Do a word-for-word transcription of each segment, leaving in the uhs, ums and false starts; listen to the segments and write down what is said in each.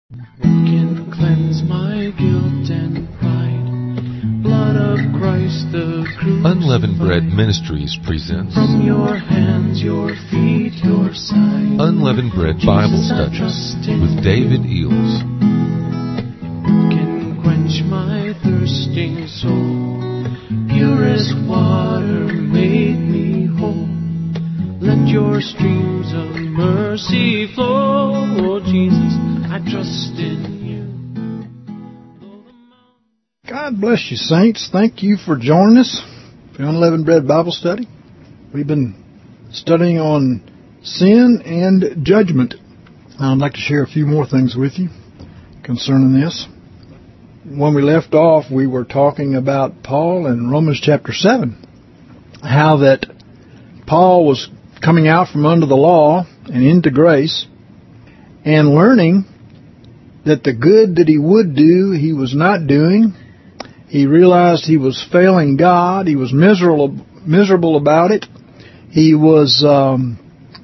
What can cleanse my guilt and pride? Blood of Christ the crucified. Unleavened Bread Ministries presents From your hands, your feet, your side. Unleavened Bread Bible Studies with David Eels. What can quench my thirsting soul? Purest water made me whole. Let your streams of mercy flow. Oh, Jesus, I trust in you. God bless you, saints. Thank you for joining us for the Unleavened Bread Bible Study. We've been studying on sin and judgment. I'd like to share a few more things with you concerning this. When we left off, we were talking about Paul in Romans chapter seven, how that Paul was coming out from under the law and into grace and learning that the good that he would do, he was not doing. He realized he was failing God. He was miserable, miserable about it. He was, um,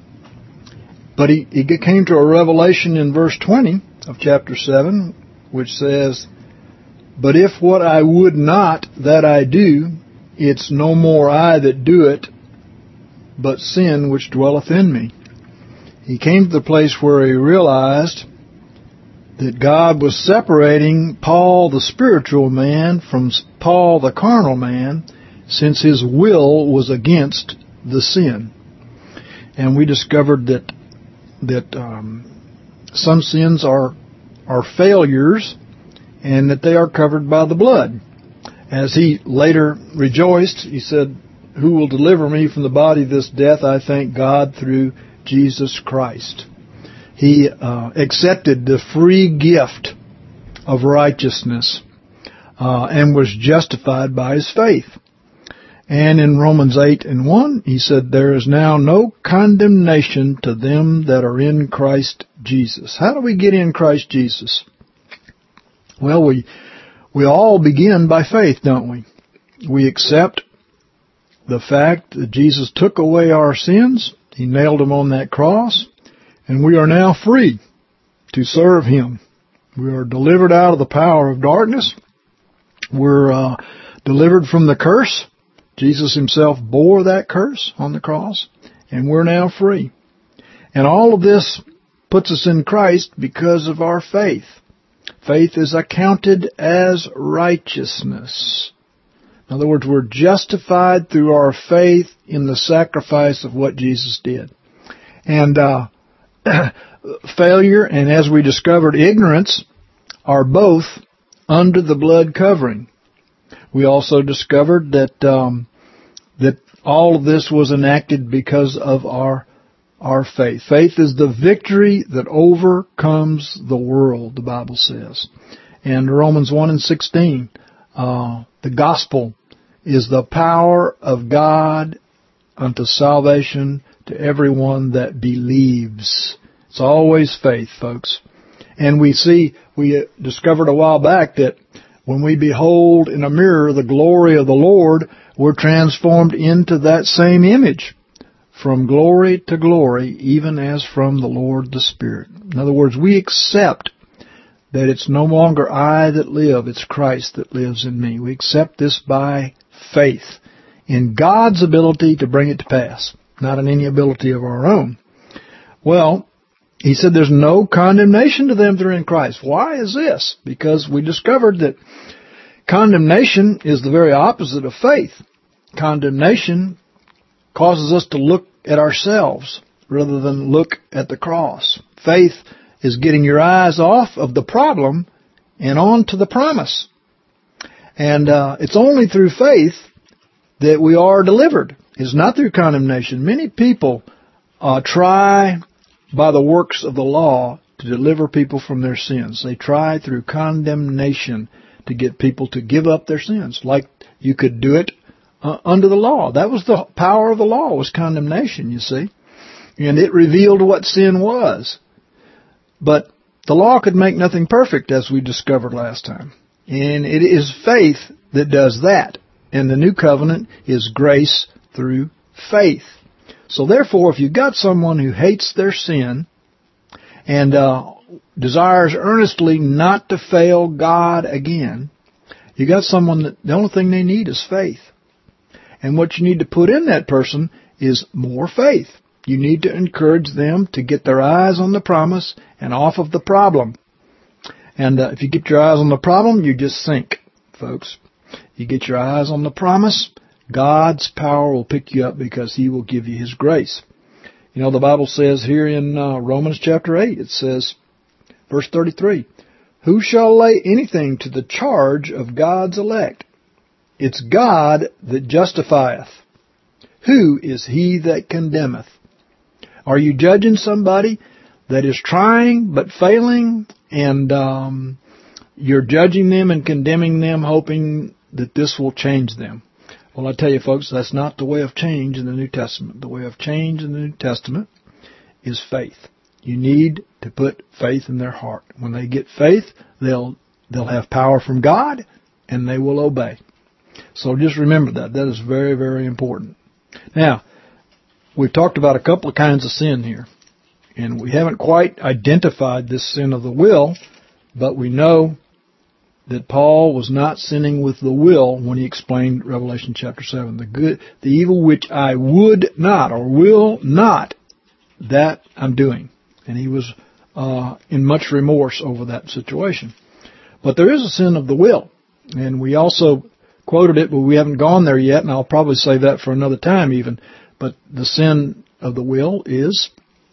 but he, he came to a revelation in verse twenty of chapter seven, which says, "But if what I would not, that I do, it's no more I that do it, but sin which dwelleth in me." He came to the place where he realized that God was separating Paul the spiritual man from Paul the carnal man, since his will was against the sin. And we discovered that that um, some sins are are failures, and that they are covered by the blood. As he later rejoiced, he said, "Who will deliver me from the body of this death? I thank God through Jesus Christ." He uh, accepted the free gift of righteousness uh, and was justified by his faith. And in Romans eight and one, he said, "There is now no condemnation to them that are in Christ Jesus." How do we get in Christ Jesus? Well, we we all begin by faith, don't we? We accept the fact that Jesus took away our sins. He nailed them on that cross, and we are now free to serve Him. We are delivered out of the power of darkness. We're uh, delivered from the curse. Jesus Himself bore that curse on the cross, and we're now free. And all of this puts us in Christ because of our faith. Faith is accounted as righteousness. In other words, we're justified through our faith in the sacrifice of what Jesus did. And uh, failure and, as we discovered, ignorance are both under the blood covering. We also discovered that um, that all of this was enacted because of our our faith. Faith is the victory that overcomes the world, the Bible says. And Romans one and sixteen, uh, the gospel is the power of God unto salvation to everyone that believes. It's always faith, folks. And we see, we discovered a while back that when we behold in a mirror the glory of the Lord, we're transformed into that same image, from glory to glory, even as from the Lord the Spirit. In other words, we accept that it's no longer I that live, it's Christ that lives in me. We accept this by faith in God's ability to bring it to pass, not in any ability of our own. Well, he said there's no condemnation to them that are in Christ. Why is this? Because we discovered that condemnation is the very opposite of faith. Condemnation causes us to look at ourselves rather than look at the cross. Faith is getting your eyes off of the problem and on to the promise. And uh, it's only through faith that we are delivered. It's not through condemnation. Many people uh, try by the works of the law to deliver people from their sins. They try through condemnation to get people to give up their sins, like you could do it uh, under the law. That was the power of the law, was condemnation, you see. And it revealed what sin was. But the law could make nothing perfect, as we discovered last time. And it is faith that does that. And the new covenant is grace through faith. So therefore, if you've got someone who hates their sin and uh, desires earnestly not to fail God again, you got someone that the only thing they need is faith. And what you need to put in that person is more faith. You need to encourage them to get their eyes on the promise and off of the problem. And uh, if you get your eyes on the problem, you just sink, folks. You get your eyes on the promise, God's power will pick you up because He will give you His grace. You know, the Bible says here in uh, Romans chapter eight, it says, verse thirty-three, who shall lay anything to the charge of God's elect? It's God that justifieth. Who is he that condemneth? Are you judging somebody that is trying but failing, and um, you're judging them and condemning them, hoping that this will change them? Well, I tell you, folks, that's not the way of change in the New Testament. The way of change in the New Testament is faith. You need to put faith in their heart. When they get faith, they'll they'll have power from God, and they will obey. So just remember that. That is very, very important. Now, we've talked about a couple of kinds of sin here, and we haven't quite identified this sin of the will, but we know that Paul was not sinning with the will when he explained Revelation chapter seven. The good, the evil which I would not or will not, that I'm doing. And he was uh, in much remorse over that situation. But there is a sin of the will, and we also quoted it, but we haven't gone there yet, and I'll probably save that for another time even. But the sin of the will is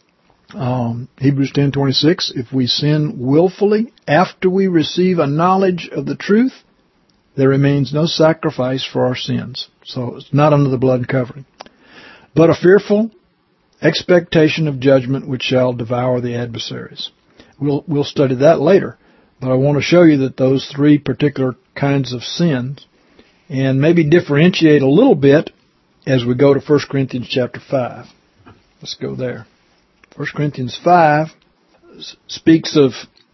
um, Hebrews ten twenty-six. If we sin willfully after we receive a knowledge of the truth, there remains no sacrifice for our sins. So it's not under the blood covering, but a fearful expectation of judgment which shall devour the adversaries. We'll we'll study that later, but I want to show you that those three particular kinds of sins, and maybe differentiate a little bit as we go to First Corinthians chapter five. Let's go there. First Corinthians five speaks of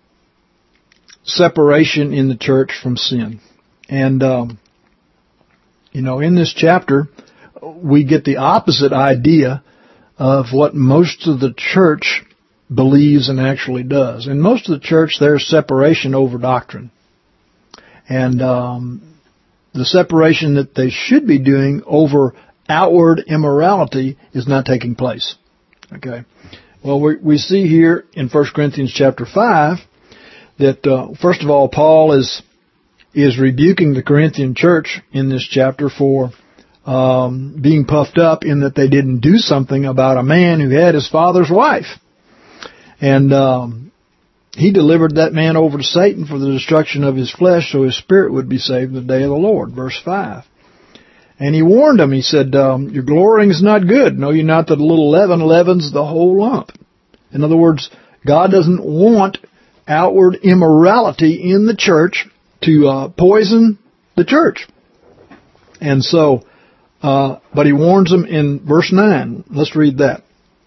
separation in the church from sin. And, um, you know, in this chapter, we get the opposite idea of what most of the church believes and actually does. In most of the church, there's separation over doctrine. And um, the separation that they should be doing over outward immorality is not taking place. Okay. Well, we, we see here in First Corinthians chapter five that, uh, first of all, Paul is is rebuking the Corinthian church in this chapter for um, being puffed up in that they didn't do something about a man who had his father's wife. And um, he delivered that man over to Satan for the destruction of his flesh so his spirit would be saved in the day of the Lord. Verse five. And he warned them, he said, um, your glorying is not good. Know ye not that a little leaven leavens the whole lump? In other words, God doesn't want outward immorality in the church to uh, poison the church. And so, uh, but he warns them in verse nine. Let's read that.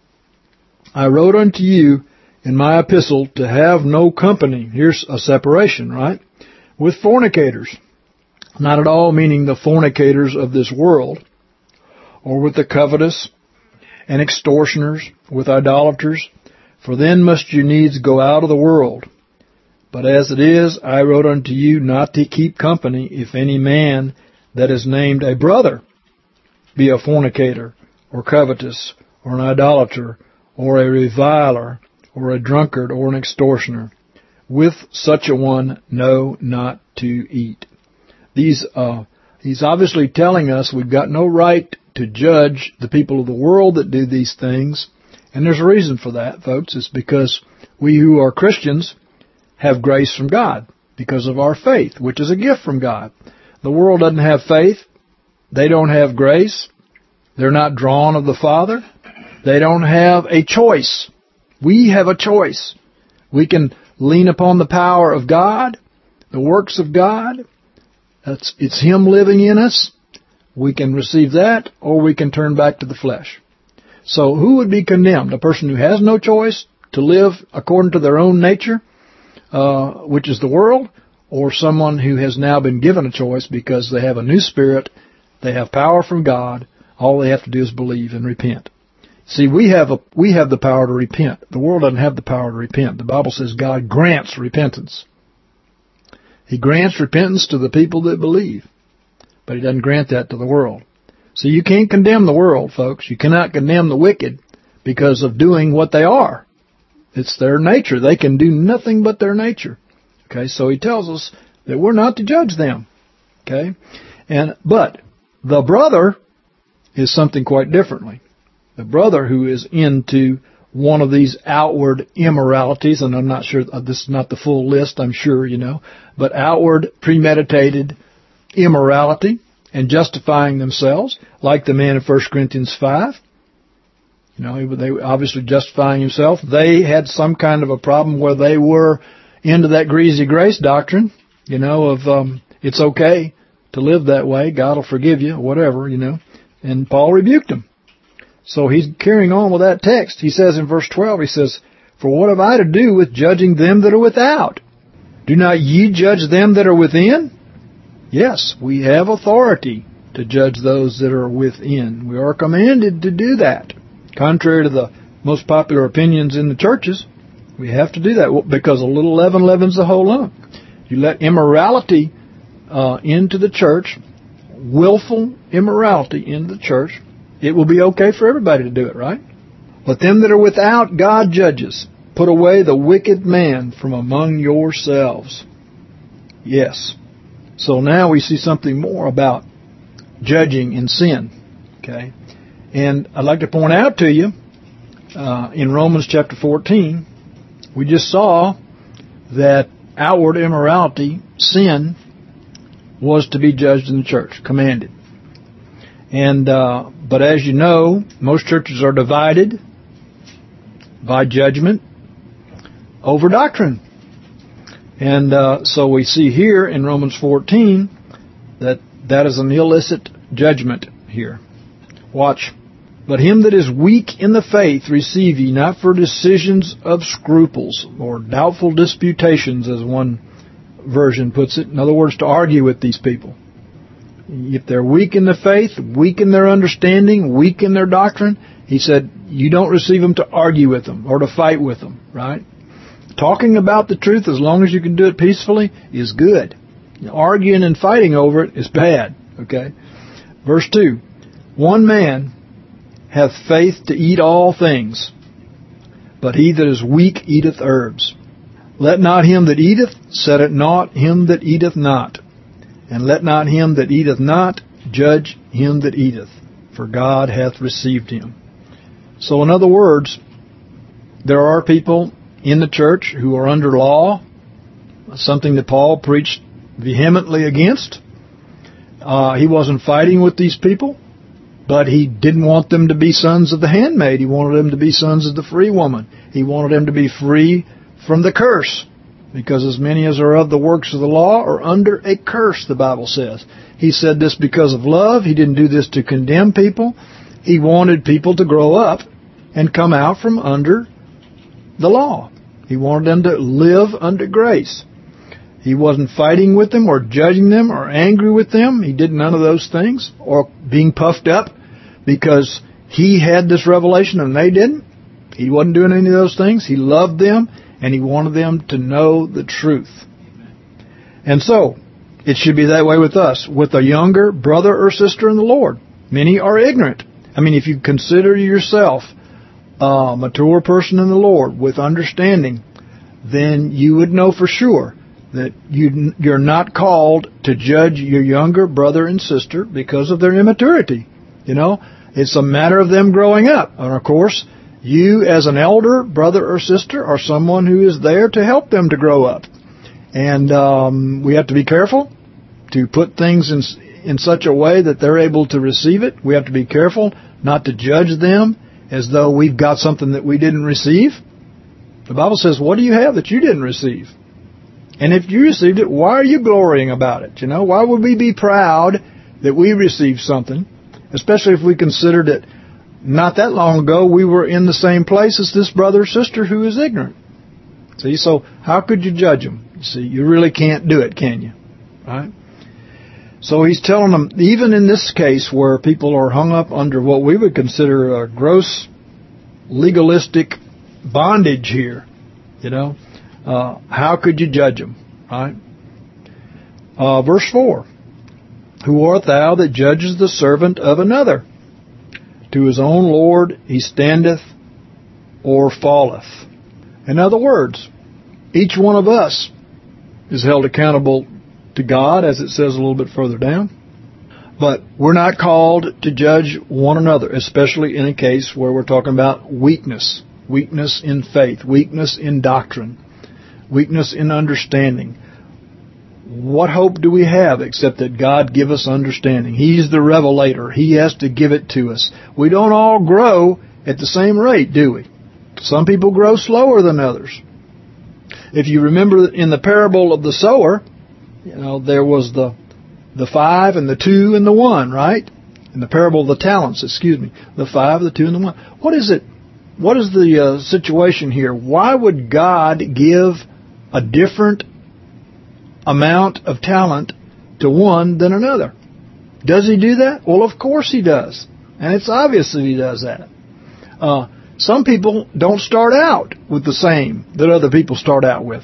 I wrote unto you in my epistle to have no company. Here's a separation, right? With fornicators. Not at all meaning the fornicators of this world, or with the covetous and extortioners, with idolaters, for then must you needs go out of the world. But as it is, I wrote unto you not to keep company, if any man that is named a brother be a fornicator, or covetous, or an idolater, or a reviler, or a drunkard, or an extortioner. With such a one, no, not to eat. These, uh, he's obviously telling us we've got no right to judge the people of the world that do these things. And there's a reason for that, folks. It's because we who are Christians have grace from God because of our faith, which is a gift from God. The world doesn't have faith. They don't have grace. They're not drawn of the Father. They don't have a choice. We have a choice. We can lean upon the power of God, the works of God. That's, it's Him living in us. We can receive that, or we can turn back to the flesh. So who would be condemned? A person who has no choice to live according to their own nature, uh, which is the world, or someone who has now been given a choice because they have a new spirit, they have power from God, all they have to do is believe and repent. See, we have a, we have the power to repent. The world doesn't have the power to repent. The Bible says God grants repentance. He grants repentance to the people that believe, but He doesn't grant that to the world. So you can't condemn the world, folks. You cannot condemn the wicked because of doing what they are. It's their nature. They can do nothing but their nature. Okay, so He tells us that we're not to judge them. Okay, and but the brother is something quite differently. The brother who is into one of these outward immoralities, and I'm not sure, this is not the full list, I'm sure, you know, but outward premeditated immorality and justifying themselves, like the man in First Corinthians five. You know, they were obviously justifying himself. They had some kind of a problem where they were into that greasy grace doctrine, you know, of um, it's okay to live that way, God will forgive you, whatever, you know. And Paul rebuked them. So he's carrying on with that text. He says in verse twelve, he says, "For what have I to do with judging them that are without? Do not ye judge them that are within?" Yes, we have authority to judge those that are within. We are commanded to do that. Contrary to the most popular opinions in the churches, we have to do that because a little leaven leavens the whole lump. You let immorality uh, into the church, willful immorality into the church, it will be okay for everybody to do it, right? But them that are without, God judges. Put away the wicked man from among yourselves. Yes. So now we see something more about judging in sin. Okay? And I'd like to point out to you, uh, in Romans chapter fourteen, we just saw that outward immorality, sin, was to be judged in the church, commanded. And uh, but as you know, most churches are divided by judgment over doctrine. And uh, so we see here in Romans fourteen that that is an illicit judgment here. Watch. "But him that is weak in the faith receive ye, not for decisions of scruples," or doubtful disputations, as one version puts it. In other words, to argue with these people. If they're weak in the faith, weak in their understanding, weak in their doctrine, he said, you don't receive them to argue with them or to fight with them, right? Talking about the truth, as long as you can do it peacefully, is good. Arguing and fighting over it is bad, okay? Verse two, "One man hath faith to eat all things, but he that is weak eateth herbs. Let not him that eateth set at naught him that eateth not. And let not him that eateth not judge him that eateth, for God hath received him." So in other words, there are people in the church who are under law, something that Paul preached vehemently against. Uh, he wasn't fighting with these people, but he didn't want them to be sons of the handmaid. He wanted them to be sons of the free woman. He wanted them to be free from the curse. Because as many as are of the works of the law are under a curse, the Bible says. He said this because of love. He didn't do this to condemn people. He wanted people to grow up and come out from under the law. He wanted them to live under grace. He wasn't fighting with them or judging them or angry with them. He did none of those things, or being puffed up because he had this revelation and they didn't. He wasn't doing any of those things. He loved them. And he wanted them to know the truth. And so, it should be that way with us. With a younger brother or sister in the Lord. Many are ignorant. I mean, if you consider yourself a mature person in the Lord with understanding, then you would know for sure that you, you're not called to judge your younger brother and sister because of their immaturity. You know, it's a matter of them growing up. And of course, you as an elder brother or sister are someone who is there to help them to grow up. And um, we have to be careful to put things in in such a way that they're able to receive it. We have to be careful not to judge them as though we've got something that we didn't receive. The Bible says, what do you have that you didn't receive? And if you received it, why are you glorying about it? You know, why would we be proud that we received something, especially if we considered it not that long ago, we were in the same place as this brother or sister who is ignorant. See, so how could you judge them? You see, you really can't do it, can you? Right? So he's telling them, even in this case where people are hung up under what we would consider a gross legalistic bondage here. You know, uh, how could you judge them, right? Uh, verse four. Who art thou that judges the servant of another? To his own Lord he standeth or falleth. In other words, each one of us is held accountable to God, as it says a little bit further down. But we're not called to judge one another, especially in a case where we're talking about weakness. Weakness in faith, weakness in doctrine, weakness in understanding. What hope do we have except that God give us understanding? He's the revelator. He has to give it to us. We don't all grow at the same rate, do we? Some people grow slower than others. If you remember in the parable of the sower, you know, there was the the five and the two and the one, right? In the parable of the talents, excuse me, the five, the two, and the one. What is it? What is the uh, situation here? Why would God give a different amount of talent to one than another? Does He do that? Well, of course He does. And it's obvious that He does that. Uh, some people don't start out with the same that other people start out with.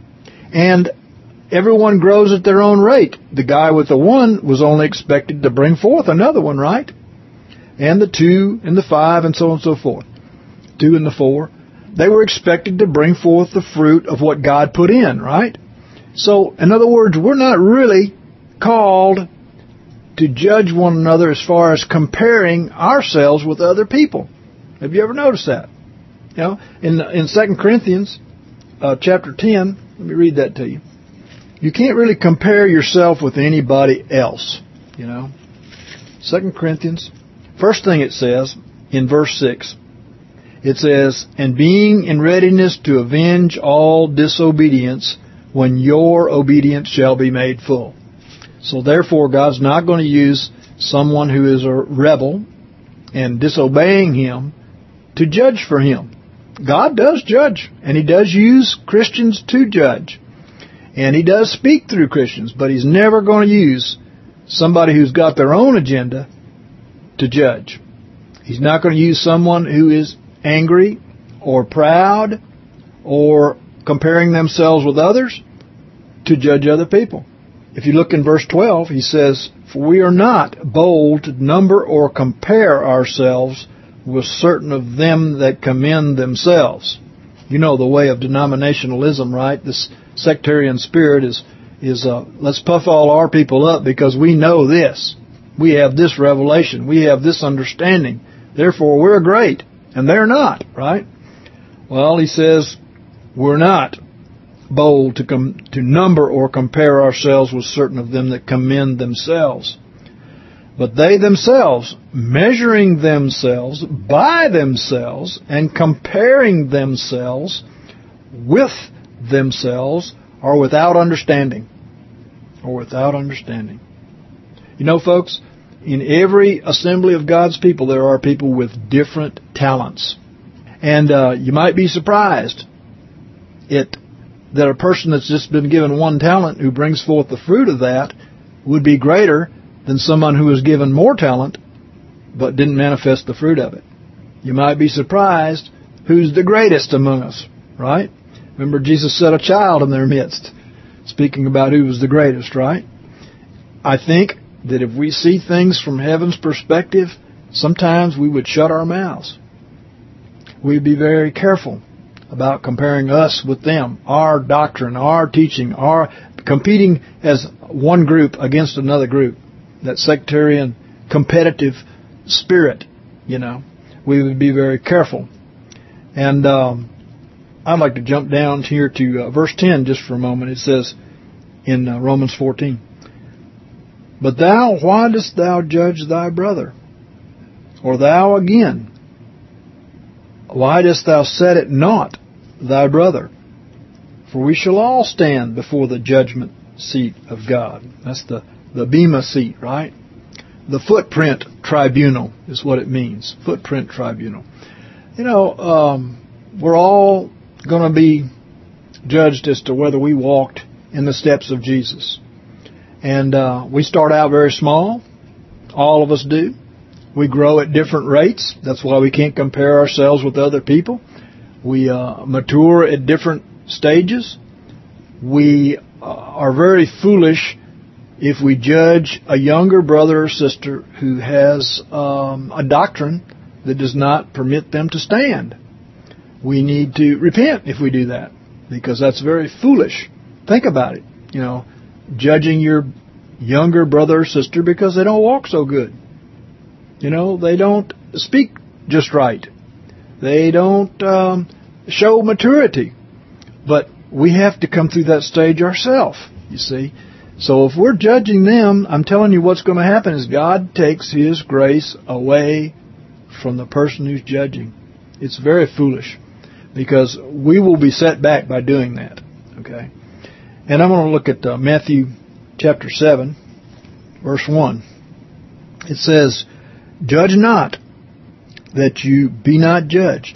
And everyone grows at their own rate. The guy with the one was only expected to bring forth another one, right? And the two and the five and so on and so forth. Two and the four. They were expected to bring forth the fruit of what God put in, right? So, in other words, we're not really called to judge one another as far as comparing ourselves with other people. Have you ever noticed that? You know, in in Second Corinthians uh, chapter ten, let me read that to you. You can't really compare yourself with anybody else, you know. Second Corinthians, first thing it says in verse six, it says, and being in readiness to avenge all disobedience when your obedience shall be made full. So therefore, God's not going to use someone who is a rebel and disobeying Him to judge for Him. God does judge, and He does use Christians to judge. And He does speak through Christians, but He's never going to use somebody who's got their own agenda to judge. He's not going to use someone who is angry or proud or comparing themselves with others to judge other people. If you look in verse twelve, he says, for we are not bold to number or compare ourselves with certain of them that commend themselves. You know the way of denominationalism, right? This sectarian spirit is, is uh, let's puff all our people up because we know this. We have this revelation. We have this understanding. Therefore, we're great. And they're not, right? Well, he says, we're not bold to com- to number or compare ourselves with certain of them that commend themselves. But they themselves, measuring themselves by themselves and comparing themselves with themselves, are without understanding. Or without understanding. You know, folks, in every assembly of God's people, there are people with different talents. And uh, you might be surprised it, that a person that's just been given one talent who brings forth the fruit of that would be greater than someone who was given more talent but didn't manifest the fruit of it. You might be surprised who's the greatest among us, right? Remember, Jesus set a child in their midst, speaking about who was the greatest, right? I think that if we see things from heaven's perspective, sometimes we would shut our mouths. We'd be very careful about comparing us with them, our doctrine, our teaching, our competing as one group against another group. That sectarian, competitive spirit, you know. We would be very careful. And um, I'd like to jump down here to uh, verse ten just for a moment. It says in uh, Romans fourteen, but thou, why dost thou judge thy brother? Or thou again, why dost thou set at naught thy brother? For we shall all stand before the judgment seat of God. That's the, the Bema seat, right? The footprint tribunal is what it means. Footprint tribunal. You know, um, we're all going to be judged as to whether we walked in the steps of Jesus. And uh, we start out very small. All of us do. We grow at different rates. That's why we can't compare ourselves with other people. We uh, mature at different stages. We uh, are very foolish if we judge a younger brother or sister who has um, a doctrine that does not permit them to stand. We need to repent if we do that, because that's very foolish. Think about it. You know, judging your younger brother or sister because they don't walk so good. You know, they don't speak just right. They don't um, show maturity. But we have to come through that stage ourselves, you see. So if we're judging them, I'm telling you what's going to happen is God takes His grace away from the person who's judging. It's very foolish, because we will be set back by doing that. Okay? And I'm going to look at uh, Matthew chapter seven, verse one. It says, "Judge not, that you be not judged.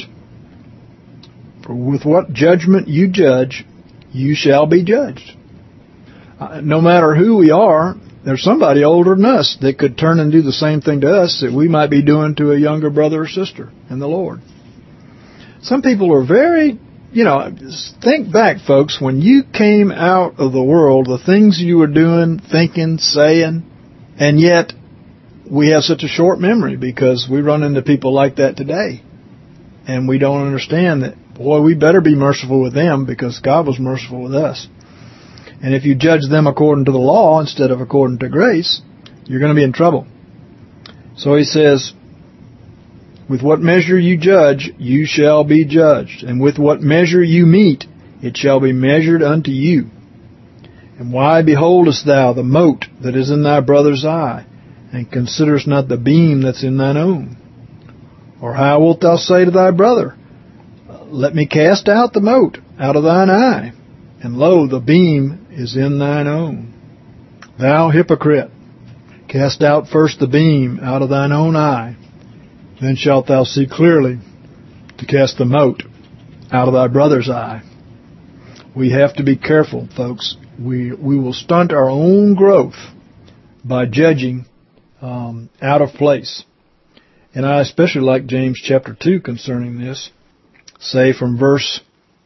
For with what judgment you judge, you shall be judged." Uh, no matter who we are, there's somebody older than us that could turn and do the same thing to us that we might be doing to a younger brother or sister in the Lord. Some people are very, you know, think back, folks, when you came out of the world, the things you were doing, thinking, saying, and yet we have such a short memory because we run into people like that today. And we don't understand that, boy, we better be merciful with them because God was merciful with us. And if you judge them according to the law instead of according to grace, you're going to be in trouble. So he says, "With what measure you judge, you shall be judged. And with what measure you mete, it shall be measured unto you. And why beholdest thou the mote that is in thy brother's eye, and considerest not the beam that's in thine own? Or how wilt thou say to thy brother, Let me cast out the mote out of thine eye, and lo, the beam is in thine own? Thou hypocrite, cast out first the beam out of thine own eye, then shalt thou see clearly to cast the mote out of thy brother's eye." We have to be careful, folks. We we will stunt our own growth by judging um, out of place. And I especially like James chapter two concerning this. Say from verse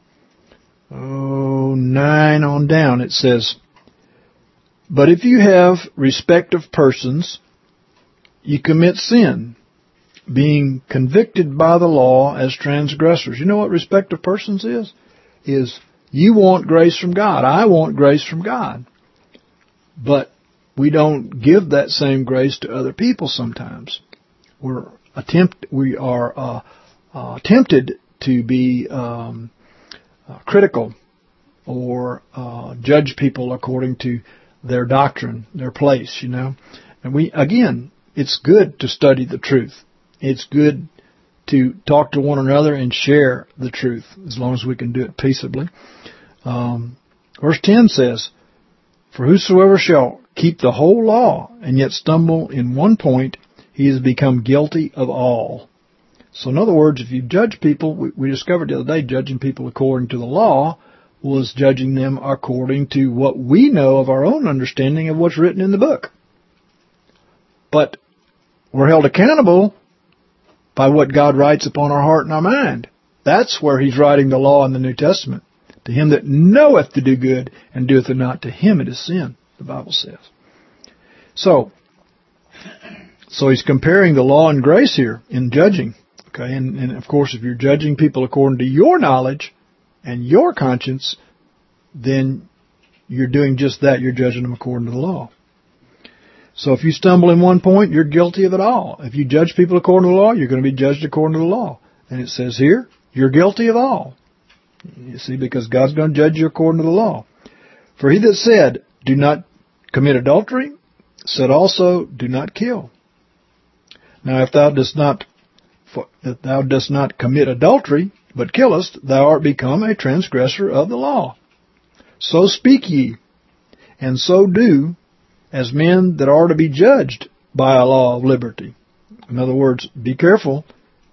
oh, nine on down, it says, "But if you have respect of persons, you commit sin, being convicted by the law as transgressors." You know what respect of persons is? Is you want grace from God. I want grace from God. But we don't give that same grace to other people sometimes. We're attempt, we are uh, uh, tempted to be um, uh, critical or uh, judge people according to their doctrine, their place, you know. And we, again, it's good to study the truth. It's good to talk to one another and share the truth, as long as we can do it peaceably. Um, verse ten says, "For whosoever shall keep the whole law, and yet stumble in one point, he has become guilty of all." So in other words, if you judge people, we, we discovered the other day, judging people according to the law was judging them according to what we know of our own understanding of what's written in the book. But we're held accountable by what God writes upon our heart and our mind. That's where He's writing the law in the New Testament. "To him that knoweth to do good and doeth it not, to him it is sin," the Bible says. So, so He's comparing the law and grace here in judging. Okay, and, and of course, if you're judging people according to your knowledge and your conscience, then you're doing just that. You're judging them according to the law. So if you stumble in one point, you're guilty of it all. If you judge people according to the law, you're going to be judged according to the law. And it says here, you're guilty of all. You see, because God's going to judge you according to the law. "For he that said, Do not commit adultery, said also, Do not kill. Now if thou dost not, if thou dost not commit adultery, but killest, thou art become a transgressor of the law. So speak ye, and so do, as men that are to be judged by a law of liberty." In other words, be careful.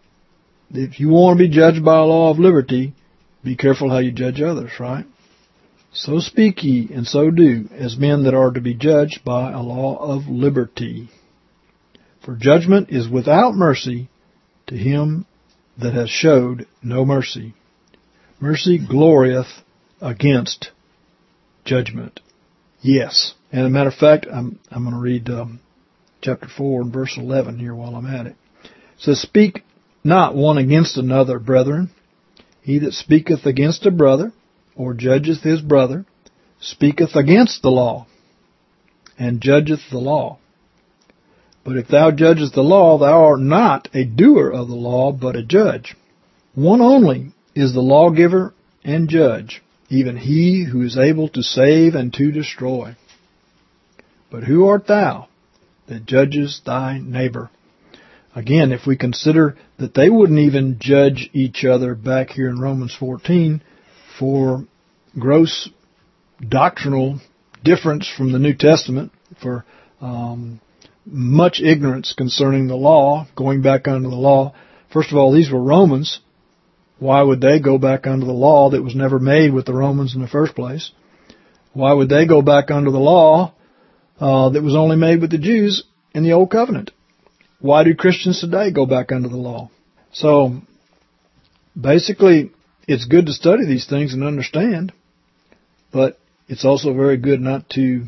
If you want to be judged by a law of liberty, be careful how you judge others, right? "So speak ye, and so do, as men that are to be judged by a law of liberty. For judgment is without mercy to him that has showed no mercy. Mercy glorieth against judgment. Yes. And as a matter of fact, I'm, I'm going to read um, chapter four and verse eleven here while I'm at it. It says, Speak not one against another, brethren. He that speaketh against a brother, or judgeth his brother, speaketh against the law, and judgeth the law. But if thou judgest the law, thou art not a doer of the law, but a judge. One only is the lawgiver and judge, even he who is able to save and to destroy. But who art thou that judgest thy neighbor? Again, if we consider that they wouldn't even judge each other back here in Romans fourteen for gross doctrinal difference from the New Testament, for um, much ignorance concerning the law, going back under the law. First of all, these were Romans. Why would they go back under the law that was never made with the Romans in the first place? Why would they go back under the law uh, that was only made with the Jews in the Old Covenant? Why do Christians today go back under the law? So, basically, it's good to study these things and understand, but it's also very good not to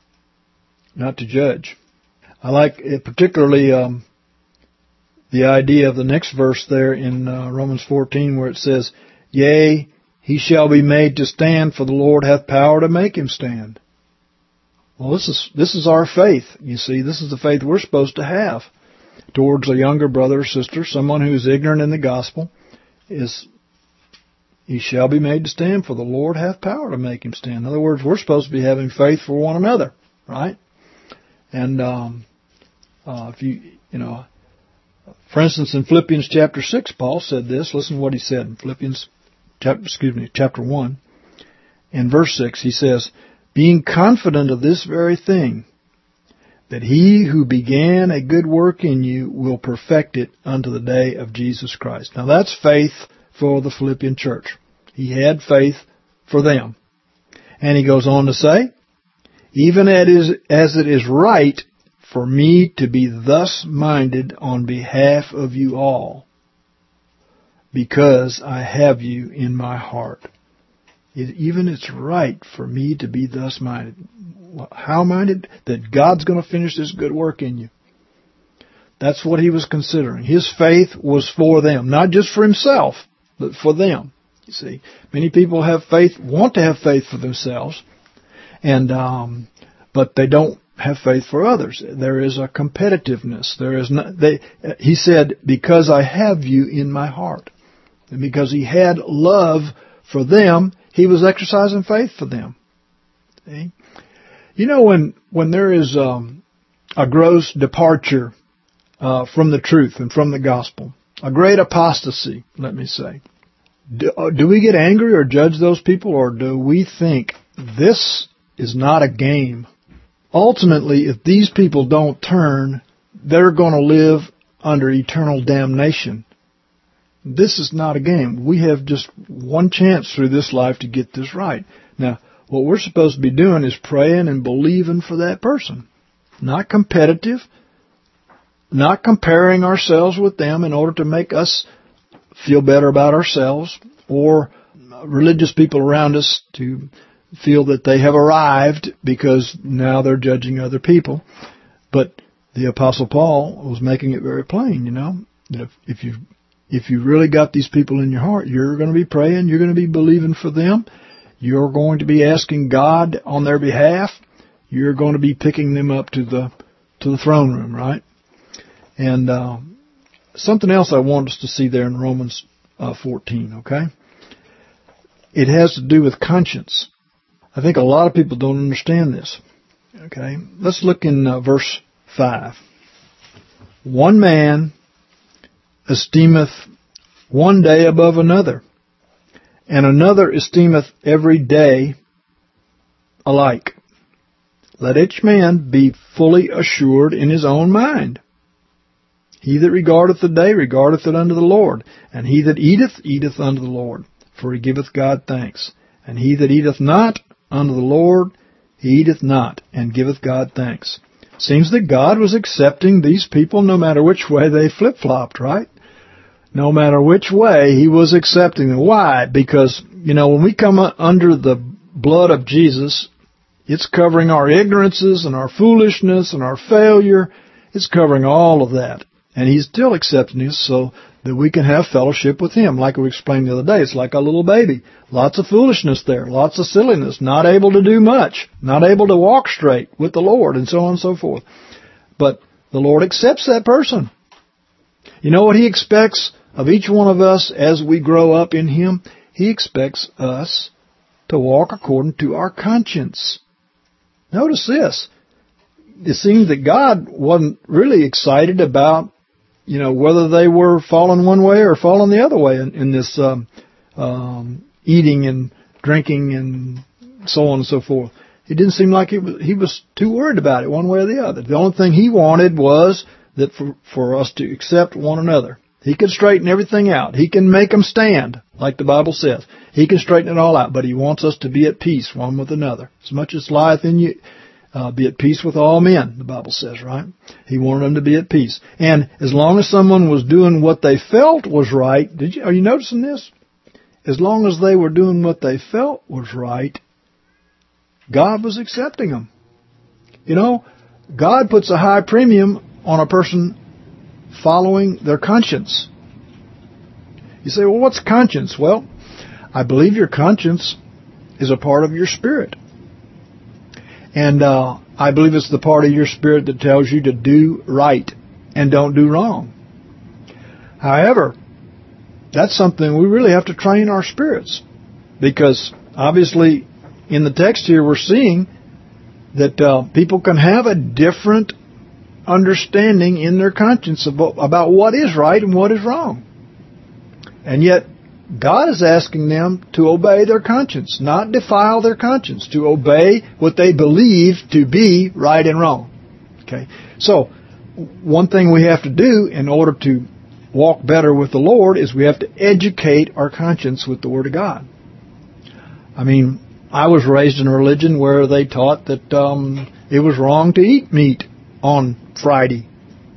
not to judge. I like it particularly um, the idea of the next verse there in uh, Romans fourteen where it says, Yea, he shall be made to stand, for the Lord hath power to make him stand. Well, this is this is our faith, you see. This is the faith we're supposed to have towards a younger brother or sister, someone who is ignorant in the gospel, is he shall be made to stand, for the Lord hath power to make him stand. In other words, we're supposed to be having faith for one another, right? And um, uh, if you, you know, for instance, in Philippians chapter six, Paul said this. Listen to what he said in Philippians, chapter, excuse me, chapter one, in verse six. He says, being confident of this very thing, that he who began a good work in you will perfect it unto the day of Jesus Christ. Now that's faith for the Philippian church. He had faith for them. And he goes on to say, even as it is right for me to be thus minded on behalf of you all, because I have you in my heart. It, even it's right for me to be thus minded. How minded? That God's going to finish this good work in you. That's what he was considering. His faith was for them, not just for himself, but for them. You see, many people have faith, want to have faith for themselves, and um, but they don't have faith for others. There is a competitiveness. There is not. They. He said, "Because I have you in my heart," and because he had love for them, he was exercising faith for them. See? You know, when when there is um, a gross departure uh, from the truth and from the gospel, a great apostasy, let me say, do, do we get angry or judge those people, or do we think this is not a game? Ultimately, if these people don't turn, they're going to live under eternal damnation. This is not a game. We have just one chance through this life to get this right. Now, what we're supposed to be doing is praying and believing for that person. Not competitive. Not comparing ourselves with them in order to make us feel better about ourselves, or religious people around us to feel that they have arrived because now they're judging other people. But the Apostle Paul was making it very plain, you know, that if, if you if you really got these people in your heart, you're going to be praying, you're going to be believing for them, you're going to be asking God on their behalf, you're going to be picking them up to the to the throne room, right? And uh, something else I want us to see there in Romans uh, fourteen, okay? It has to do with conscience. I think a lot of people don't understand this, okay? Let's look in uh, verse five. One man esteemeth one day above another, and another esteemeth every day alike. Let each man be fully assured in his own mind. He that regardeth the day regardeth it unto the Lord, and he that eateth, eateth unto the Lord, for he giveth God thanks. And he that eateth not unto the Lord, he eateth not, and giveth God thanks. Seems that God was accepting these people no matter which way they flip-flopped, right? No matter which way, He was accepting them. Why? Because, you know, when we come under the blood of Jesus, it's covering our ignorances and our foolishness and our failure. It's covering all of that. And He's still accepting us so that we can have fellowship with Him. Like we explained the other day, it's like a little baby. Lots of foolishness there, lots of silliness, not able to do much, not able to walk straight with the Lord, and so on and so forth. But the Lord accepts that person. You know what He expects of each one of us as we grow up in Him? He expects us to walk according to our conscience. Notice this. It seems that God wasn't really excited about, you know, whether they were falling one way or falling the other way in, in this um, um, eating and drinking and so on and so forth. It didn't seem like he was, he was too worried about it one way or the other. The only thing He wanted was that for, for us to accept one another. He can straighten everything out. He can make them stand, like the Bible says. He can straighten it all out, but He wants us to be at peace one with another. As much as lieth in you, uh, be at peace with all men, the Bible says, right? He wanted them to be at peace. And as long as someone was doing what they felt was right, did you, are you noticing this? As long as they were doing what they felt was right, God was accepting them. You know, God puts a high premium on a person following their conscience. You say, well, what's conscience? Well, I believe your conscience is a part of your spirit. And uh, I believe it's the part of your spirit that tells you to do right and don't do wrong. However, that's something we really have to train our spirits. Because obviously in the text here we're seeing that uh, people can have a different understanding in their conscience about, about what is right and what is wrong. And yet, God is asking them to obey their conscience, not defile their conscience, to obey what they believe to be right and wrong. Okay, so one thing we have to do in order to walk better with the Lord is we have to educate our conscience with the Word of God. I mean, I was raised in a religion where they taught that um, it was wrong to eat meat on Friday.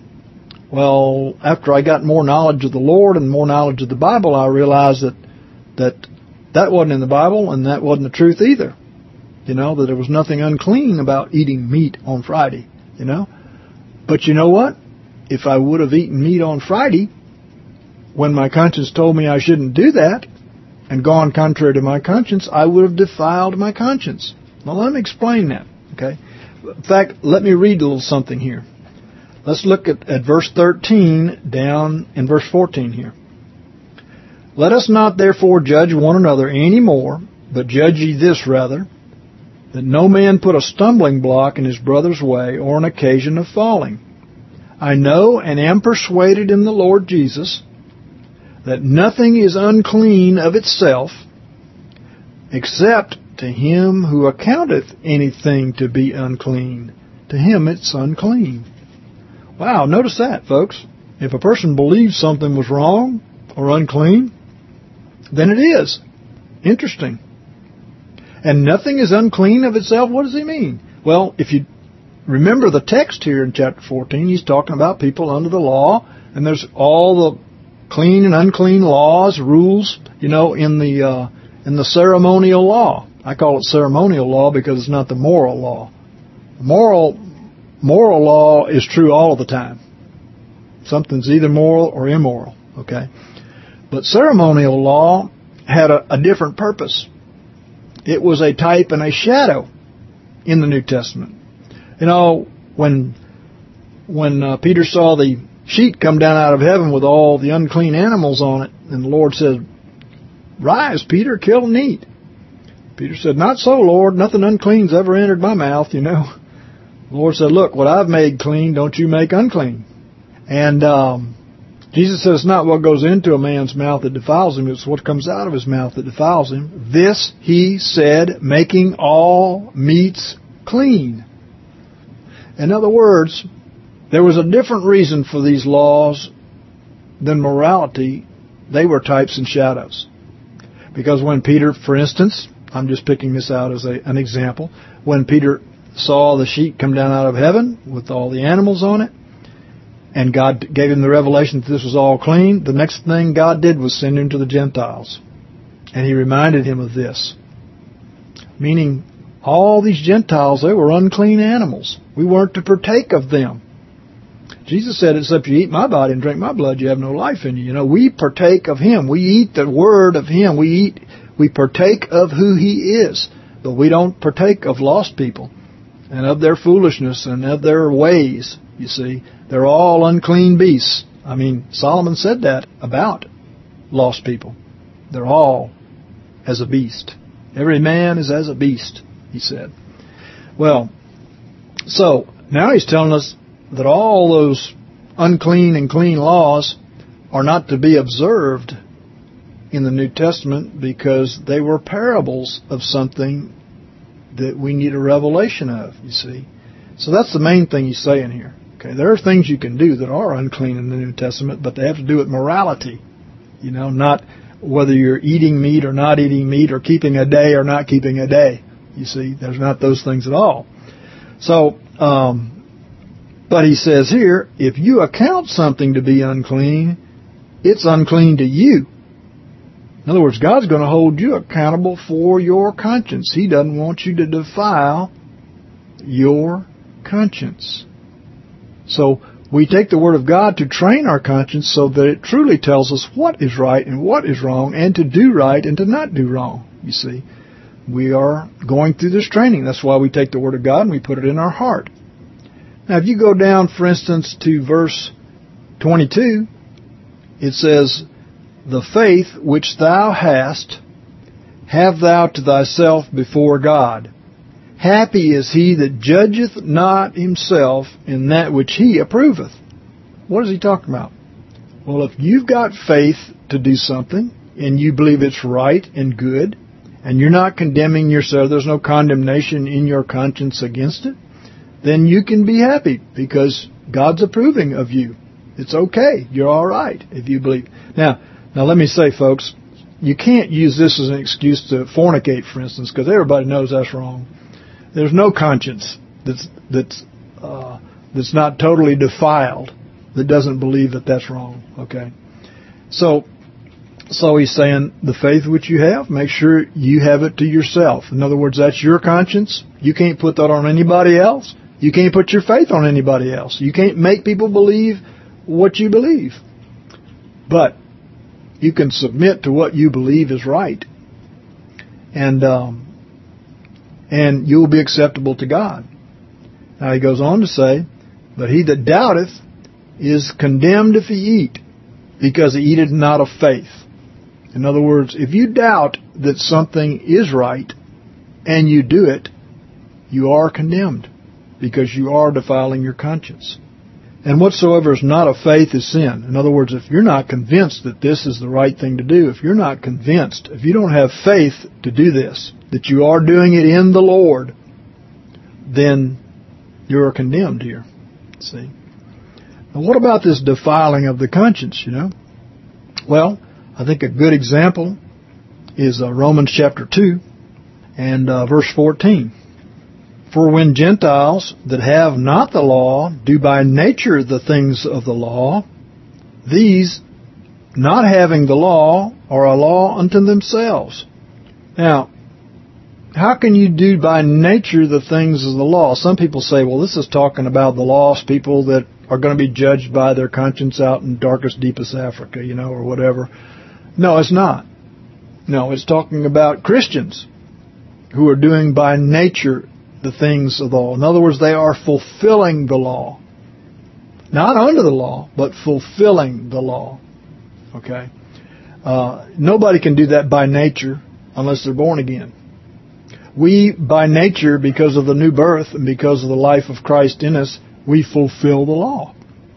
Well, after I got more knowledge of the Lord and more knowledge of the Bible, I realized that that that wasn't in the Bible and that wasn't the truth either. You know, that there was nothing unclean about eating meat on Friday, you know. But you know what? If I would have eaten meat on Friday, when my conscience told me I shouldn't do that, and gone contrary to my conscience, I would have defiled my conscience. Now, let me explain that, okay? In fact, let me read a little something here. Let's look at, at verse thirteen down in verse fourteen here. Let us not therefore judge one another any more, but judge ye this rather, that no man put a stumbling block in his brother's way or an occasion of falling. I know and am persuaded in the Lord Jesus that nothing is unclean of itself, except to him who accounteth anything to be unclean. To him it's unclean. Wow, notice that, folks. If a person believes something was wrong or unclean, then it is. Interesting. And nothing is unclean of itself, what does he mean? Well, if you remember the text here in chapter fourteen, he's talking about people under the law, and there's all the clean and unclean laws, rules, you know, in the uh, in the ceremonial law. I call it ceremonial law because it's not the moral law. Moral moral law is true all the time. Something's either moral or immoral, okay? But ceremonial law had a, a different purpose. It was a type and a shadow in the New Testament. You know, when when uh, Peter saw the sheet come down out of heaven with all the unclean animals on it, and the Lord said, "Rise, Peter, kill and eat." Peter said, "Not so, Lord. Nothing unclean's ever entered my mouth, you know." The Lord said, "Look, what I've made clean, don't you make unclean." And um, Jesus says, it's not what goes into a man's mouth that defiles him, it's what comes out of his mouth that defiles him. This he said, making all meats clean. In other words, there was a different reason for these laws than morality. They were types and shadows. Because when Peter, for instance, I'm just picking this out as a, an example, when Peter saw the sheet come down out of heaven with all the animals on it, and God gave him the revelation that this was all clean, the next thing God did was send him to the Gentiles. And he reminded him of this. Meaning, all these Gentiles, they were unclean animals. We weren't to partake of them. Jesus said, except you eat my body and drink my blood, you have no life in you. You know, we partake of him. We eat the word of him. We eat, we partake of who he is. But we don't partake of lost people and of their foolishness and of their ways, you see. They're all unclean beasts. I mean, Solomon said that about lost people. They're all as a beast. Every man is as a beast, he said. Well, so now he's telling us that all those unclean and clean laws are not to be observed in the New Testament because they were parables of something that we need a revelation of, you see. So that's the main thing he's saying here. Okay, there are things you can do that are unclean in the New Testament, but they have to do with morality. You know, not whether you're eating meat or not eating meat or keeping a day or not keeping a day. You see, there's not those things at all. So, um, but he says here, if you account something to be unclean, it's unclean to you. In other words, God's going to hold you accountable for your conscience. He doesn't want you to defile your conscience. So we take the Word of God to train our conscience so that it truly tells us what is right and what is wrong, and to do right and to not do wrong, you see. We are going through this training. That's why we take the Word of God and we put it in our heart. Now, if you go down, for instance, to verse twenty-two, it says, the faith which thou hast, have thou to thyself before God. Happy is he that judgeth not himself in that which he approveth. What is he talking about? Well, if you've got faith to do something, and you believe it's right and good, and you're not condemning yourself, there's no condemnation in your conscience against it, then you can be happy because God's approving of you. It's okay. You're all right if you believe. Now, now let me say, folks, you can't use this as an excuse to fornicate, for instance, because everybody knows that's wrong. There's no conscience that's that's uh, that's not totally defiled that doesn't believe that that's wrong. Okay, so so he's saying the faith which you have, make sure you have it to yourself. In other words, that's your conscience. You can't put that on anybody else. You can't put your faith on anybody else. You can't make people believe what you believe. But you can submit to what you believe is right. And um, and you'll be acceptable to God. Now he goes on to say, but he that doubteth is condemned if he eat, because he eateth not of faith. In other words, if you doubt that something is right and you do it, you are condemned, because you are defiling your conscience. And whatsoever is not of faith is sin. In other words, if you're not convinced that this is the right thing to do, if you're not convinced, if you don't have faith to do this, that you are doing it in the Lord, then you're condemned here. See? Now what about this defiling of the conscience, you know? Well, I think a good example is uh, Romans chapter two and uh, verse fourteen. For when Gentiles that have not the law do by nature the things of the law, these, not having the law, are a law unto themselves. Now, how can you do by nature the things of the law? Some people say, well, this is talking about the lost people that are going to be judged by their conscience out in darkest, deepest Africa, you know, or whatever. No, it's not. No, it's talking about Christians who are doing by nature the things of the law. In other words, they are fulfilling the law. Not under the law, but fulfilling the law. Okay? Uh, nobody can do that by nature unless they're born again. We, by nature, because of the new birth and because of the life of Christ in us, we fulfill the law.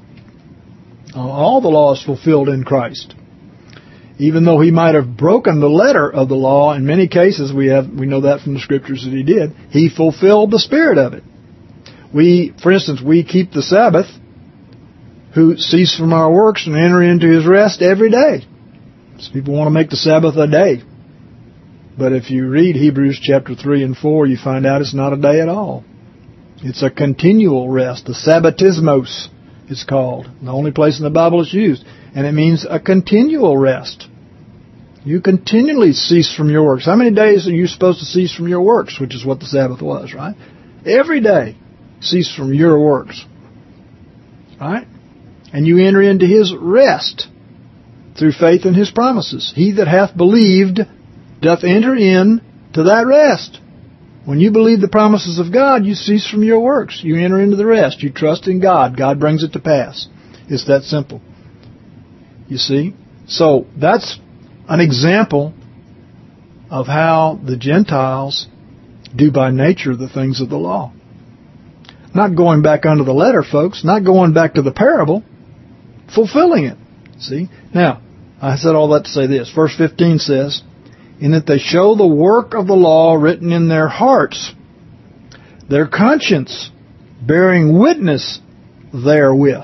Uh, all the law is fulfilled in Christ. Even though he might have broken the letter of the law, in many cases, we have we know that from the Scriptures that he did, he fulfilled the spirit of it. We, for instance, we keep the Sabbath, who cease from our works and enter into his rest every day. Some people want to make the Sabbath a day. But if you read Hebrews chapter three and four, you find out it's not a day at all. It's a continual rest. The sabbatismos, it's called. The only place in the Bible it's used. And it means a continual rest. You continually cease from your works. How many days are you supposed to cease from your works? Which is what the Sabbath was, right? Every day, cease from your works. Right? And you enter into His rest through faith in His promises. He that hath believed doth enter in to that rest. When you believe the promises of God, you cease from your works. You enter into the rest. You trust in God. God brings it to pass. It's that simple. You see? So that's an example of how the Gentiles do by nature the things of the law. Not going back under the letter, folks. Not going back to the parable. Fulfilling it. See? Now, I said all that to say this. Verse fifteen says, in that they show the work of the law written in their hearts, their conscience bearing witness therewith,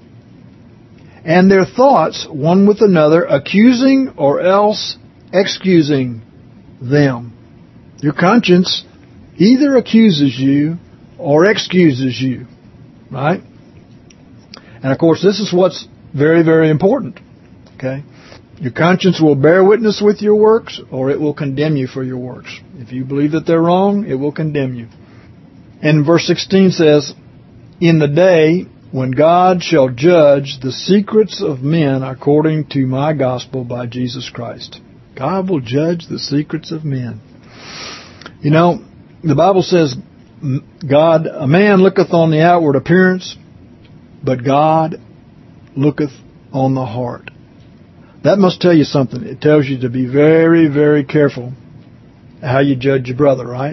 and their thoughts one with another accusing or else excusing them. Your conscience either accuses you or excuses you, right? And of course, this is what's very, very important, okay? Your conscience will bear witness with your works, or it will condemn you for your works. If you believe that they're wrong, it will condemn you. And verse sixteen says, in the day when God shall judge the secrets of men according to my gospel by Jesus Christ. God will judge the secrets of men. You know, the Bible says, God, a man looketh on the outward appearance, but God looketh on the heart. That must tell you something. It tells you to be very, very careful how you judge your brother, right?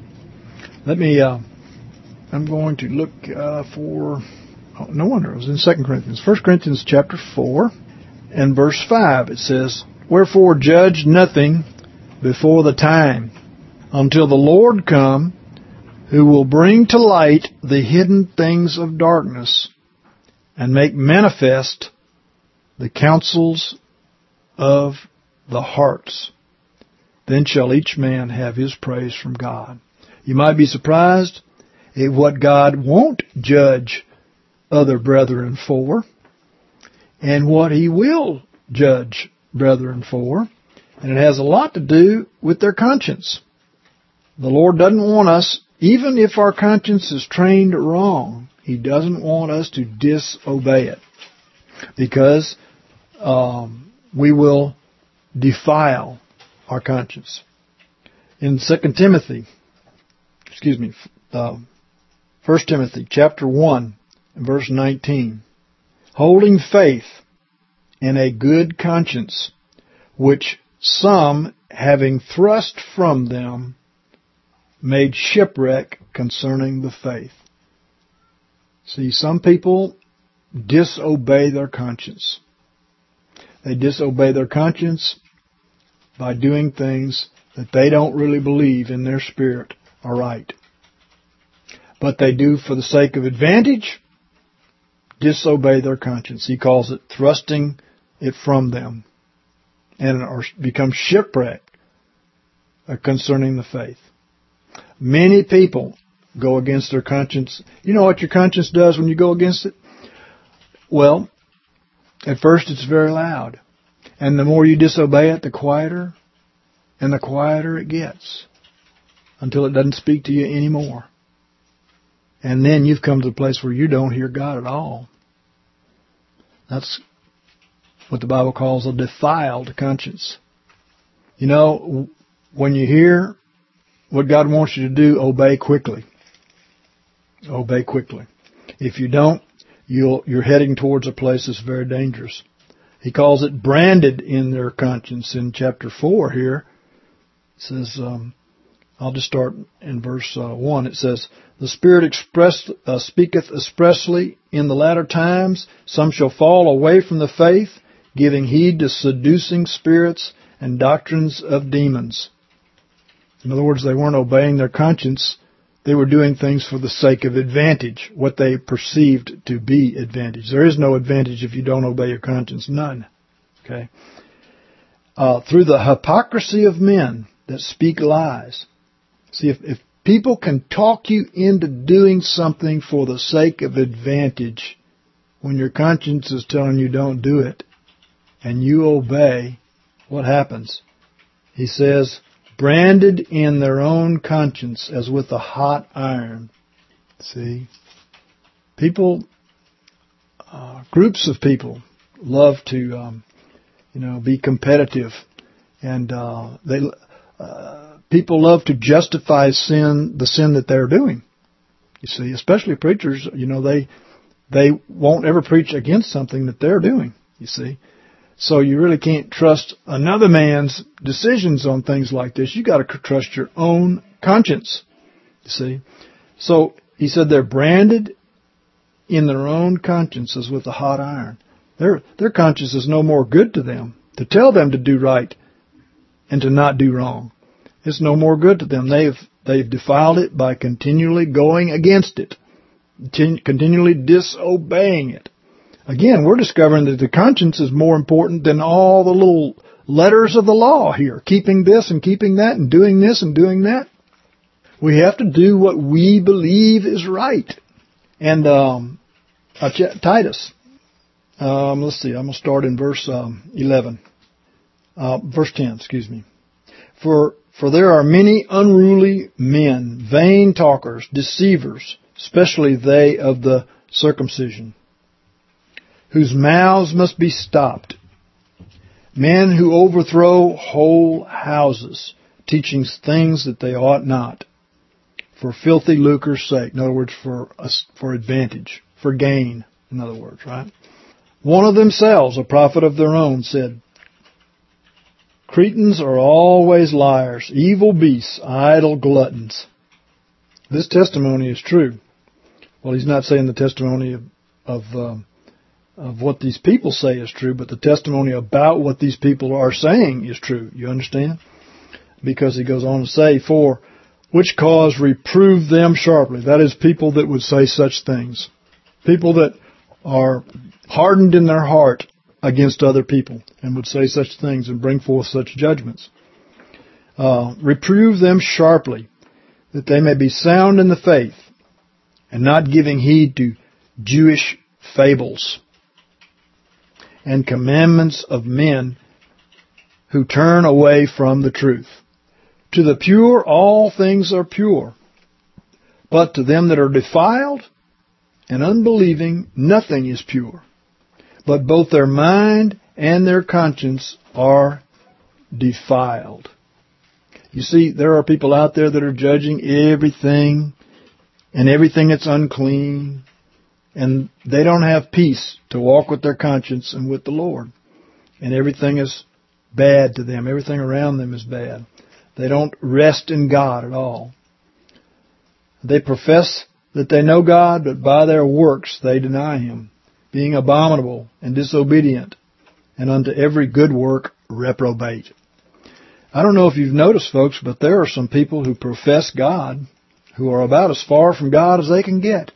Let me, uh, I'm going to look uh, for, oh, no wonder, it was in Second Corinthians. First Corinthians chapter four and verse five. It says, wherefore judge nothing before the time, until the Lord come, who will bring to light the hidden things of darkness, and make manifest the counsels of the hearts. Then shall each man have his praise from God. You might be surprised at what God won't judge other brethren for, and what He will judge brethren for. And it has a lot to do with their conscience. The Lord doesn't want us, even if our conscience is trained wrong, He doesn't want us to disobey it, because um, we will defile our conscience. In Second Timothy, excuse me, uh, First Timothy chapter one, verse nineteen, holding faith in a good conscience, which some, having thrust from them, made shipwreck concerning the faith. See, some people disobey their conscience. They disobey their conscience by doing things that they don't really believe in their spirit are right. But they do for the sake of advantage, disobey their conscience. He calls it thrusting it from them, and or become shipwrecked concerning the faith. Many people go against their conscience. You know what your conscience does when you go against it? Well, at first it's very loud. And the more you disobey it, the quieter and the quieter it gets, until it doesn't speak to you anymore. And then you've come to the place where you don't hear God at all. That's what the Bible calls a defiled conscience. You know, when you hear what God wants you to do, obey quickly. Obey quickly. If you don't, you'll, you're heading towards a place that's very dangerous. He calls it branded in their conscience. In chapter four here, it says, um, I'll just start in verse uh, one. It says, the Spirit express, uh, speaketh expressly in the latter times, some shall fall away from the faith, giving heed to seducing spirits and doctrines of demons. In other words, they weren't obeying their conscience. They were doing things for the sake of advantage, what they perceived to be advantage. There is no advantage if you don't obey your conscience. None. Okay. Uh, through the hypocrisy of men that speak lies. See, if, if People can talk you into doing something for the sake of advantage when your conscience is telling you don't do it and you obey. What happens? He says, branded in their own conscience as with a hot iron. See? People, uh, groups of people love to, um, you know, be competitive. And uh, they, uh, people love to justify sin, the sin that they're doing. You see, especially preachers, you know, they they won't ever preach against something that they're doing, you see. So you really can't trust another man's decisions on things like this. You got to trust your own conscience, you see. So he said they're branded in their own consciences with a hot iron. Their their conscience is no more good to them to tell them to do right and to not do wrong. It's no more good to them. They've they've defiled it by continually going against it, continually disobeying it. Again, we're discovering that the conscience is more important than all the little letters of the law here, keeping this and keeping that and doing this and doing that. We have to do what we believe is right. And um, Titus, um, let's see, I'm going to start in verse um, eleven, uh, verse ten, excuse me. For for there are many unruly men, vain talkers, deceivers, especially they of the circumcision, whose mouths must be stopped, men who overthrow whole houses, teaching things that they ought not, for filthy lucre's sake. In other words, for for advantage, for gain, in other words, right? One of themselves, a prophet of their own, said, Cretans are always liars, evil beasts, idle gluttons. This testimony is true. Well, he's not saying the testimony of of, um, of what these people say is true, but the testimony about what these people are saying is true. You understand? Because he goes on to say, for which cause reprove them sharply. That is, people that would say such things. People that are hardened in their heart against other people and would say such things and bring forth such judgments. Uh, reprove them sharply, that they may be sound in the faith and not giving heed to Jewish fables and commandments of men who turn away from the truth. To the pure all things are pure, but to them that are defiled and unbelieving nothing is pure. But both their mind and their conscience are defiled. You see, there are people out there that are judging everything and everything that's unclean, and they don't have peace to walk with their conscience and with the Lord. And everything is bad to them. Everything around them is bad. They don't rest in God at all. They profess that they know God, but by their works they deny Him, being abominable and disobedient, and unto every good work reprobate. I don't know if you've noticed, folks, but there are some people who profess God who are about as far from God as they can get.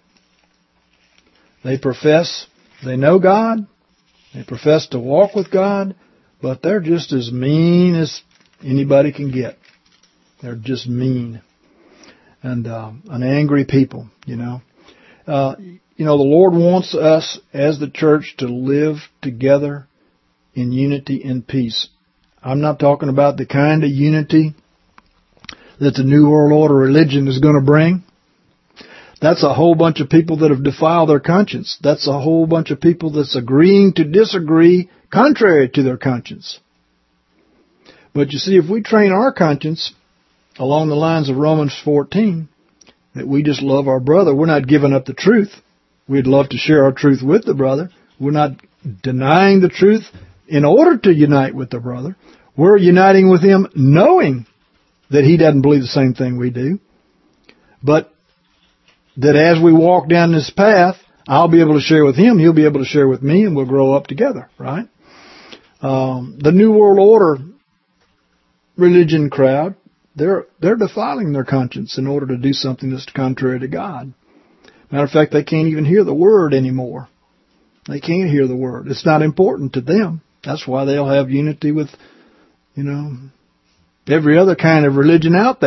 They profess they know God, they profess to walk with God, but they're just as mean as anybody can get. They're just mean and uh, an angry people, you know. Uh, you know, the Lord wants us as the church to live together in unity and peace. I'm not talking about the kind of unity that the New World Order religion is going to bring. That's a whole bunch of people that have defiled their conscience. That's a whole bunch of people that's agreeing to disagree contrary to their conscience. But you see, if we train our conscience along the lines of Romans fourteen, that we just love our brother, we're not giving up the truth. We'd love to share our truth with the brother. We're not denying the truth in order to unite with the brother. We're uniting with him knowing that he doesn't believe the same thing we do. But that as we walk down this path, I'll be able to share with him, he'll be able to share with me, and we'll grow up together, right? Um, the New World Order religion crowd, they're they're defiling their conscience in order to do something that's contrary to God. Matter of fact, they can't even hear the Word anymore. They can't hear the Word. It's not important to them. That's why they'll have unity with, you know, every other kind of religion out there.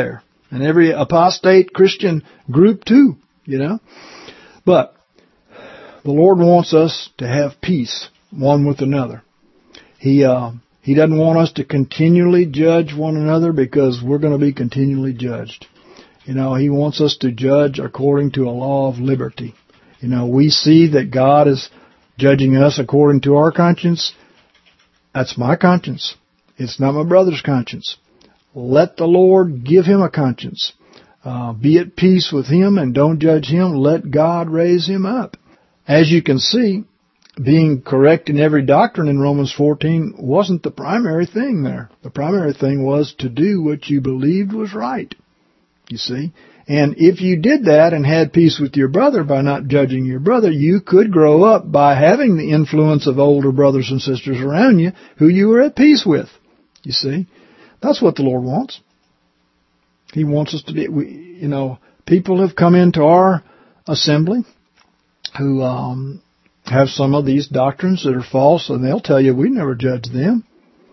and every apostate Christian group too, you know. But the Lord wants us to have peace one with another. He uh, He doesn't want us to continually judge one another, because we're going to be continually judged. You know, He wants us to judge according to a law of liberty. You know, we see that God is judging us according to our conscience. That's my conscience. It's not my brother's conscience. Let the Lord give him a conscience. Uh, be at peace with him and don't judge him. Let God raise him up. As you can see, being correct in every doctrine in Romans fourteen wasn't the primary thing there. The primary thing was to do what you believed was right. You see? And if you did that and had peace with your brother by not judging your brother, you could grow up by having the influence of older brothers and sisters around you who you were at peace with. You see? That's what the Lord wants. He wants us to be, we, you know, people have come into our assembly who um, have some of these doctrines that are false, and they'll tell you we never judged them.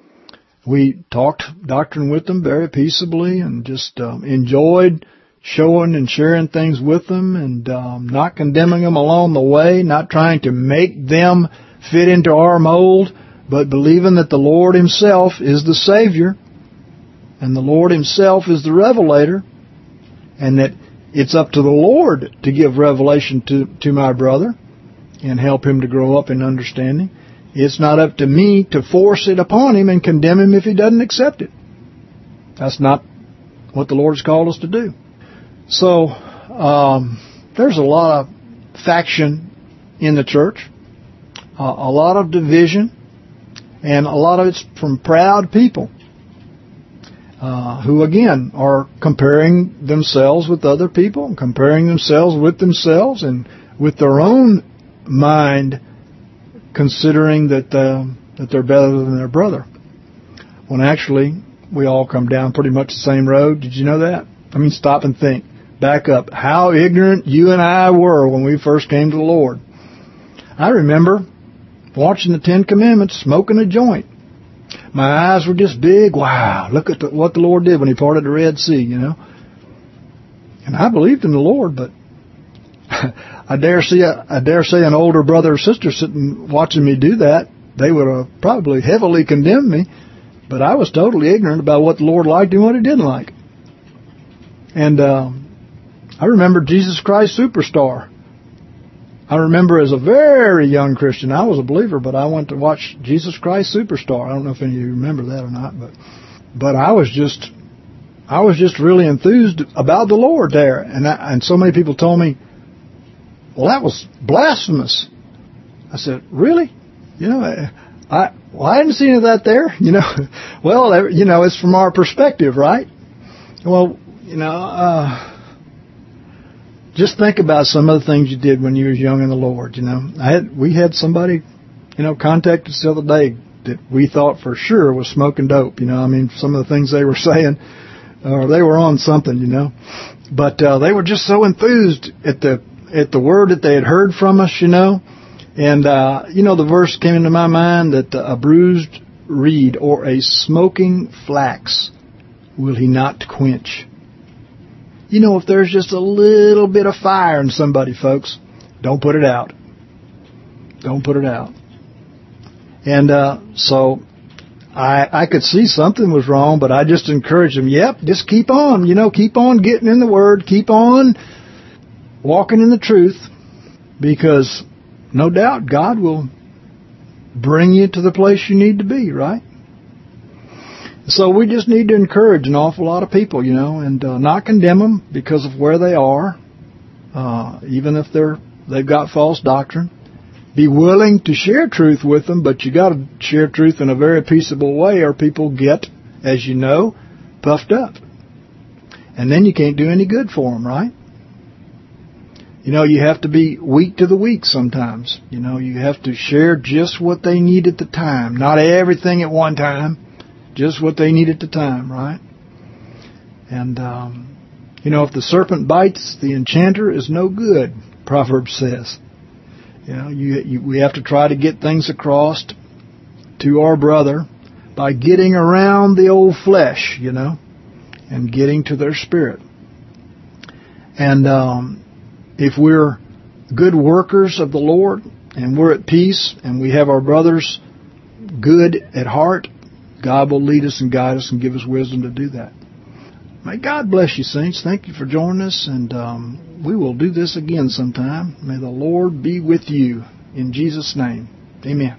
We talked doctrine with them very peaceably and just um, enjoyed showing and sharing things with them, and um, not condemning them along the way, not trying to make them fit into our mold, but believing that the Lord Himself is the Savior, and the Lord Himself is the Revelator, and that it's up to the Lord to give revelation to, to my brother and help him to grow up in understanding. It's not up to me to force it upon him and condemn him if he doesn't accept it. That's not what the Lord has called us to do. So, um, there's a lot of faction in the church, uh, a lot of division, and a lot of it's from proud people uh, who, again, are comparing themselves with other people, and comparing themselves with themselves, and with their own mind, considering that uh, that they're better than their brother. When actually, we all come down pretty much the same road. Did you know that? I mean, stop and think. Back up. How ignorant you and I were when we first came to the Lord. I remember watching the Ten Commandments, smoking a joint. My eyes were just big. Wow, look at the, what the Lord did when He parted the Red Sea, you know. And I believed in the Lord, but I dare say, I dare say an older brother or sister sitting watching me do that, they would have probably heavily condemned me. But I was totally ignorant about what the Lord liked and what He didn't like. And um, I remember Jesus Christ Superstar. I remember as a very young Christian, I was a believer, but I went to watch Jesus Christ Superstar. I don't know if any of you remember that or not, but but I was just I was just really enthused about the Lord there, and I, and so many people told me, "Well, that was blasphemous." I said, "Really? You know, I well, I didn't see any of that there. You know, well, you know, it's from our perspective, right? Well, you know." Uh, Just think about some of the things you did when you were young in the Lord, you know. I had we had somebody, you know, contact us the other day that we thought for sure was smoking dope, you know. I mean, some of the things they were saying, or they were on something, you know. But uh, they were just so enthused at the at the word that they had heard from us, you know. And, uh, you know, the verse came into my mind that uh, a bruised reed or a smoking flax will He not quench. You know, if there's just a little bit of fire in somebody, folks, don't put it out. Don't put it out. And uh, so I I could see something was wrong, but I just encouraged them, yep, just keep on, you know, keep on getting in the Word, keep on walking in the truth, because no doubt God will bring you to the place you need to be, right? So we just need to encourage an awful lot of people, you know, and uh, not condemn them because of where they are, uh, even if they're they've got false doctrine. Be willing to share truth with them, but you got to share truth in a very peaceable way, or people get, as you know, puffed up, and then you can't do any good for them, right? You know, you have to be weak to the weak sometimes. You know, you have to share just what they need at the time, not everything at one time. Just what they need at the time, right? And, um, you know, if the serpent bites, the enchanter is no good, Proverbs says. You know, you, you, we have to try to get things across to our brother by getting around the old flesh, you know. and getting to their spirit. And um, if we're good workers of the Lord and we're at peace and we have our brothers good at heart, God will lead us and guide us and give us wisdom to do that. May God bless you, saints. Thank you for joining us, and um, we will do this again sometime. May the Lord be with you. In Jesus' name, amen.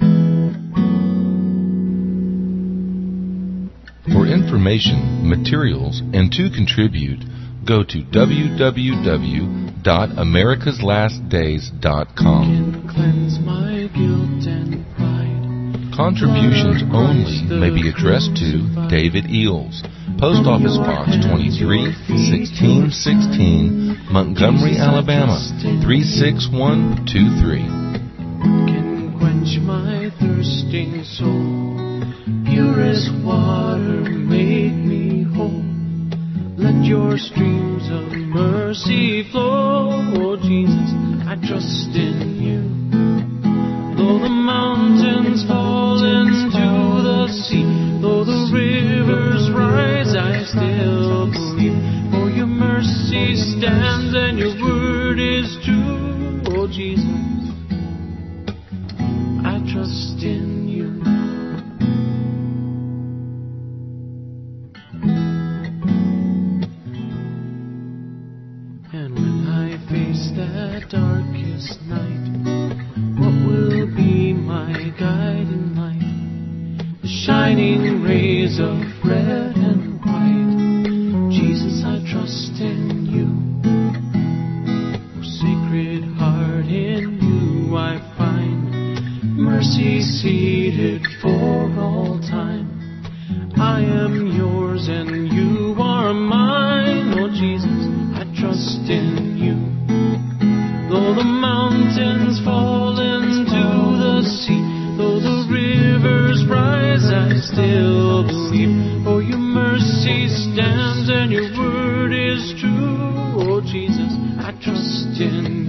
For information, materials, and to contribute, go to w w w dot americas last days dot com. Cleanse my guilt and pride. Contributions only may be addressed to David Eels, Post Office Box twenty-three, sixteen sixteen, Montgomery, Alabama, three six one two three. Can quench my thirsting soul. Pure as water, make me whole. Let your streams of mercy flow. Oh, Jesus, I trust in you. Though the mountains fall into the sea, though the rivers rise, I still believe. For your mercy stands and your word is true. Oh, Jesus, I trust in you. And when I face that darkest night, what will be my guiding light? The shining rays of red and white. Jesus, I trust in you. Oh, Sacred Heart, in you I find mercy seated for all time. I am yours and you are mine. Oh, Jesus, I trust in you. Though the mountains fall into the sea, though the rivers rise, I still believe. For your mercy stands and your word is true. Oh, Jesus, I trust in you.